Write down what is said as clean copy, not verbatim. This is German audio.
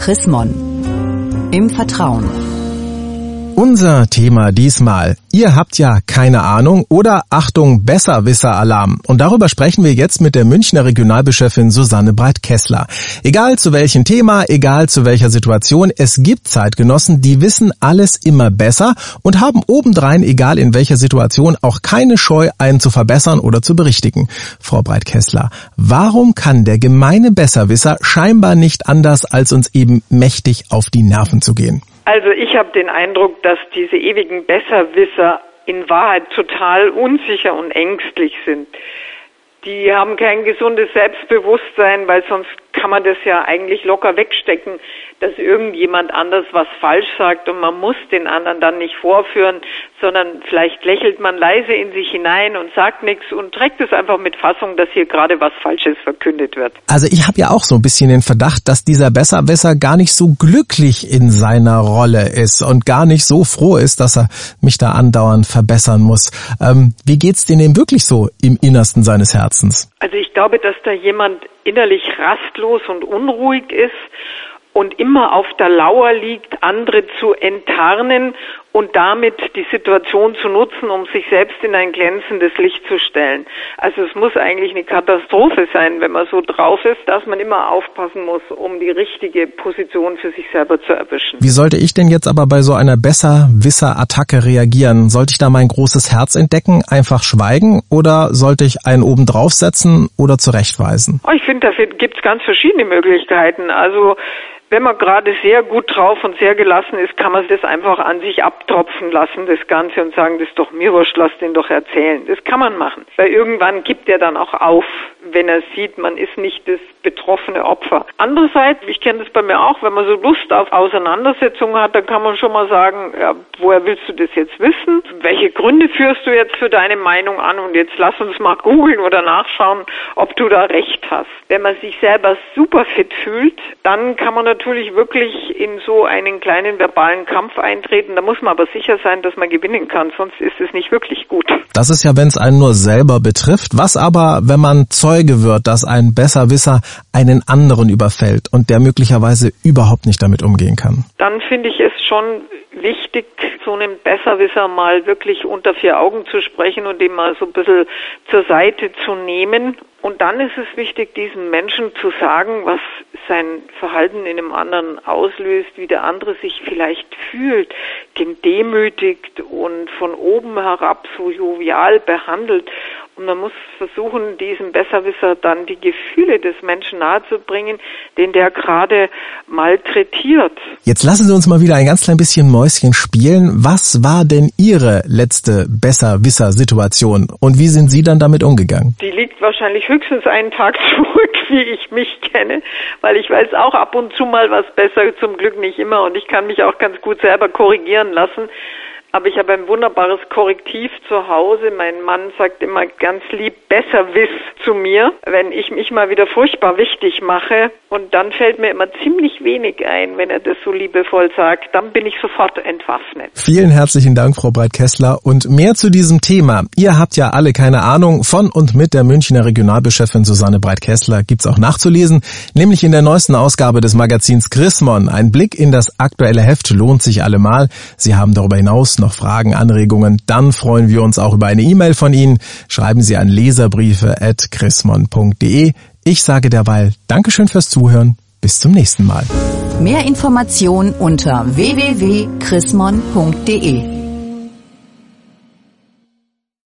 Chris Mon. Im Vertrauen. Unser Thema diesmal. Ihr habt ja keine Ahnung oder Achtung, Besserwisser-Alarm. Und darüber sprechen wir jetzt mit der Münchner Regionalbischöfin Susanne Breit-Kessler. Egal zu welchem Thema, egal zu welcher Situation, es gibt Zeitgenossen, die wissen alles immer besser und haben obendrein, egal in welcher Situation, auch keine Scheu, einen zu verbessern oder zu berichtigen. Frau Breit-Kessler, warum kann der gemeine Besserwisser scheinbar nicht anders, als uns eben mächtig auf die Nerven zu gehen? Also ich habe den Eindruck, dass diese ewigen Besserwisser in Wahrheit total unsicher und ängstlich sind. Die haben kein gesundes Selbstbewusstsein, weil sonst kann man das ja eigentlich locker wegstecken, dass irgendjemand anders was falsch sagt und man muss den anderen dann nicht vorführen, sondern vielleicht lächelt man leise in sich hinein und sagt nichts und trägt es einfach mit Fassung, dass hier gerade was Falsches verkündet wird. Also ich habe ja auch so ein bisschen den Verdacht, dass dieser Besserwisser gar nicht so glücklich in seiner Rolle ist und gar nicht so froh ist, dass er mich da andauernd verbessern muss. Wie geht's denn wirklich so im Innersten seines Herzens? Also ich glaube, dass da jemand innerlich rastlos und unruhig ist und immer auf der Lauer liegt, andere zu enttarnen und damit die Situation zu nutzen, um sich selbst in ein glänzendes Licht zu stellen. Also es muss eigentlich eine Katastrophe sein, wenn man so drauf ist, dass man immer aufpassen muss, um die richtige Position für sich selber zu erwischen. Wie sollte ich denn jetzt aber bei so einer Besserwisser-Attacke reagieren? Sollte ich da mein großes Herz entdecken, einfach schweigen oder sollte ich einen oben draufsetzen oder zurechtweisen? Ich finde, da gibt es ganz verschiedene Möglichkeiten. Also wenn man gerade sehr gut drauf und sehr gelassen ist, kann man das einfach an sich abtropfen lassen, das Ganze, und sagen, das ist doch mir wurscht, lass den doch erzählen. Das kann man machen. Weil irgendwann gibt er dann auch auf, wenn er sieht, man ist nicht das betroffene Opfer. Andererseits, ich kenne das bei mir auch, wenn man so Lust auf Auseinandersetzungen hat, dann kann man schon mal sagen, ja, woher willst du das jetzt wissen? Welche Gründe führst du jetzt für deine Meinung an? Und jetzt lass uns mal googeln oder nachschauen, ob du da recht hast. Wenn man sich selber super fit fühlt, dann kann man natürlich wirklich in so einen kleinen verbalen Kampf eintreten. Da muss man aber sicher sein, dass man gewinnen kann, sonst ist es nicht wirklich gut. Das ist ja, wenn es einen nur selber betrifft. Was aber, wenn man Zeuge wird, dass ein Besserwisser einen anderen überfällt und der möglicherweise überhaupt nicht damit umgehen kann? Dann finde ich es schon wichtig, so einem Besserwisser mal wirklich unter vier Augen zu sprechen und ihn mal so ein bisschen zur Seite zu nehmen. Und dann ist es wichtig, diesem Menschen zu sagen, was sein Verhalten in einem anderen auslöst, wie der andere sich vielleicht fühlt, den demütigt und von oben herab so jovial behandelt. Und man muss versuchen, diesem Besserwisser dann die Gefühle des Menschen nahezubringen, den der gerade malträtiert. Jetzt lassen Sie uns mal wieder ein ganz klein bisschen Mäuschen spielen. Was war denn Ihre letzte Besserwisser-Situation und wie sind Sie dann damit umgegangen? Die liegt wahrscheinlich höchstens einen Tag zurück, wie ich mich kenne, weil ich weiß auch ab und zu mal was besser, zum Glück nicht immer, und ich kann mich auch ganz gut selber korrigieren lassen. Aber ich habe ein wunderbares Korrektiv zu Hause. Mein Mann sagt immer ganz lieb, Besserwiss zu mir, wenn ich mich mal wieder furchtbar wichtig mache. Und dann fällt mir immer ziemlich wenig ein, wenn er das so liebevoll sagt. Dann bin ich sofort entwaffnet. Vielen herzlichen Dank, Frau Breit-Kessler. Und mehr zu diesem Thema. Ihr habt ja alle keine Ahnung. Von und mit der Münchner Regionalbischöfin Susanne Breit-Kessler gibt's auch nachzulesen. Nämlich in der neuesten Ausgabe des Magazins Chris Mon. Ein Blick in das aktuelle Heft lohnt sich allemal. Sie haben darüber hinaus noch Fragen, Anregungen, dann freuen wir uns auch über eine E-Mail von Ihnen. Schreiben Sie an leserbriefe@chrismon.de. Ich sage derweil Dankeschön fürs Zuhören. Bis zum nächsten Mal. Mehr Informationen unter www.chrismon.de